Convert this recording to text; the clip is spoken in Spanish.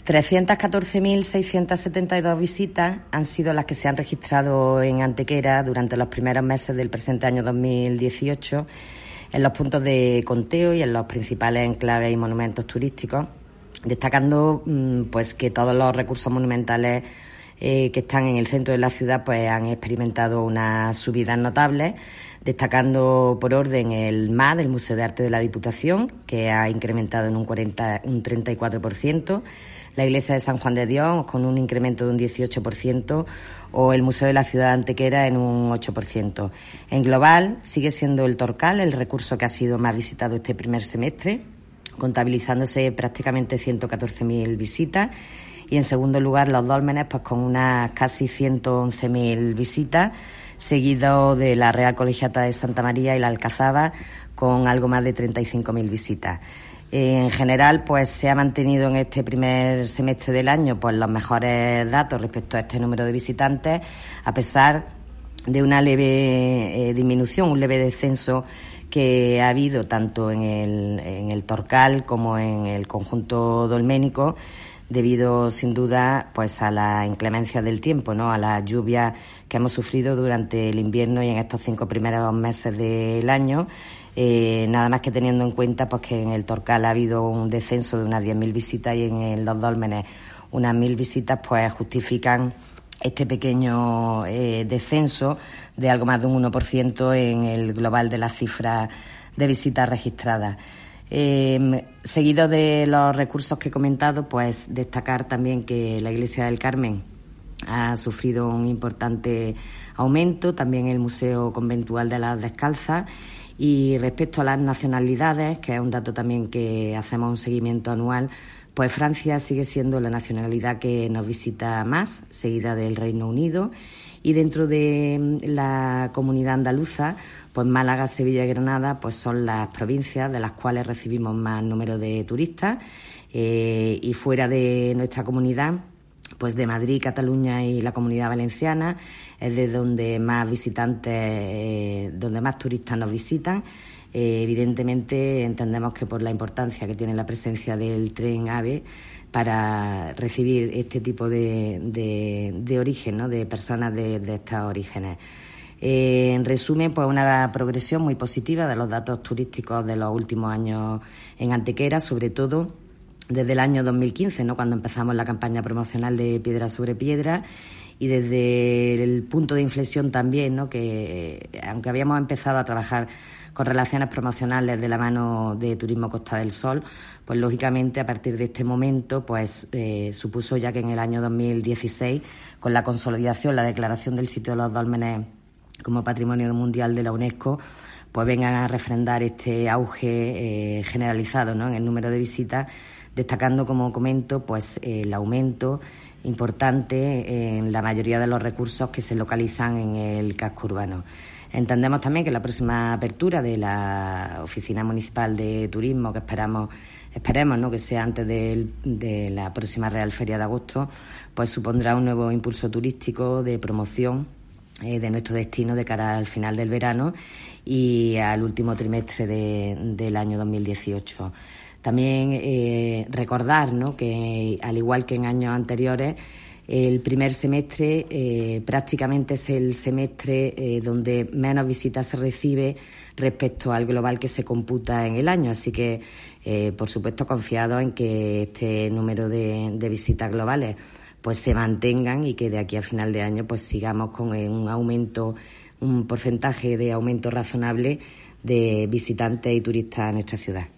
314.672 visitas han sido las que se han registrado en Antequera durante los primeros meses del presente año 2018 en los puntos de conteo y en los principales enclaves y monumentos turísticos, destacando pues que todos los recursos monumentales que están en el centro de la ciudad pues han experimentado unas subidas notables, destacando por orden el MAD, el Museo de Arte de la Diputación, que ha incrementado en un 34%, la Iglesia de San Juan de Dios con un incremento de un 18%, o el Museo de la Ciudad de Antequera en un 8%. En global sigue siendo el Torcal el recurso que ha sido más visitado este primer semestre, contabilizándose prácticamente 114.000 visitas, y en segundo lugar los dólmenes pues con unas casi 111.000 visitas, seguido de la Real Colegiata de Santa María y la Alcazaba con algo más de 35.000 visitas. En general, pues se ha mantenido en este primer semestre del año pues los mejores datos respecto a este número de visitantes, a pesar de una leve disminución, un leve descenso que ha habido tanto en el Torcal como en el conjunto dolménico, debido sin duda pues a la inclemencia del tiempo, ¿no? A las lluvias que hemos sufrido durante el invierno y en estos 5 primeros meses del año. Nada más que teniendo en cuenta pues que en el Torcal ha habido un descenso de unas 10.000 visitas y en los dólmenes unas 1.000 visitas, pues justifican este pequeño descenso de algo más de un 1% en el global de las cifras de visitas registradas. Seguido de los recursos que he comentado, pues destacar también que la Iglesia del Carmen ha sufrido un importante aumento, también el Museo Conventual de las Descalzas. Y respecto a las nacionalidades, que es un dato también que hacemos un seguimiento anual, pues Francia sigue siendo la nacionalidad que nos visita más, seguida del Reino Unido. Y dentro de la comunidad andaluza, pues Málaga, Sevilla y Granada pues son las provincias de las cuales recibimos más número de turistas. Y fuera de nuestra comunidad, pues de Madrid, Cataluña y la Comunidad Valenciana es de donde más visitantes, donde más turistas nos visitan. Evidentemente entendemos que por la importancia que tiene la presencia del tren AVE para recibir este tipo de origen, ¿no? De personas de estos orígenes. En resumen, pues una progresión muy positiva de los datos turísticos de los últimos años en Antequera, sobre todo desde el año 2015, ¿no? Cuando empezamos la campaña promocional de Piedra sobre Piedra, y desde el punto de inflexión también, ¿no? Que aunque habíamos empezado a trabajar con relaciones promocionales de la mano de Turismo Costa del Sol, pues lógicamente a partir de este momento pues supuso ya que en el año 2016, con la consolidación, la declaración del sitio de los dólmenes como Patrimonio Mundial de la UNESCO, pues vengan a refrendar este auge generalizado, ¿no? En el número de visitas, destacando, como comento, pues el aumento importante en la mayoría de los recursos que se localizan en el casco urbano. Entendemos también que la próxima apertura de la Oficina Municipal de Turismo, que esperemos, ¿no? Que sea antes de la próxima Real Feria de agosto, pues supondrá un nuevo impulso turístico de promoción de nuestro destino de cara al final del verano y al último trimestre del año 2018. También recordar, ¿no? Que al igual que en años anteriores, el primer semestre prácticamente es el semestre donde menos visitas se recibe respecto al global que se computa en el año. Así que, por supuesto, confiados en que este número de visitas globales pues se mantengan y que de aquí a final de año pues sigamos con un porcentaje de aumento razonable de visitantes y turistas a nuestra ciudad.